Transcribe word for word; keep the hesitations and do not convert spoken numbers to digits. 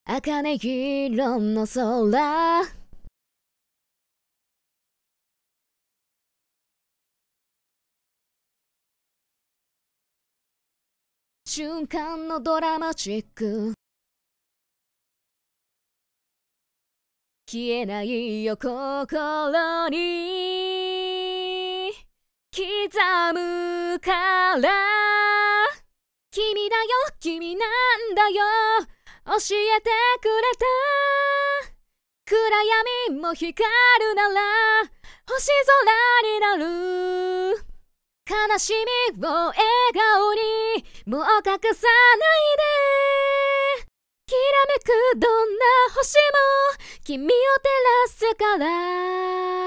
茜色の空瞬間のドラマチック消えないよ心に刻むから君だよ君なんだよ教えてくれた暗闇も光るなら星空になる悲しみを笑顔にもう隠さないできらめくどんな星も君を照らすから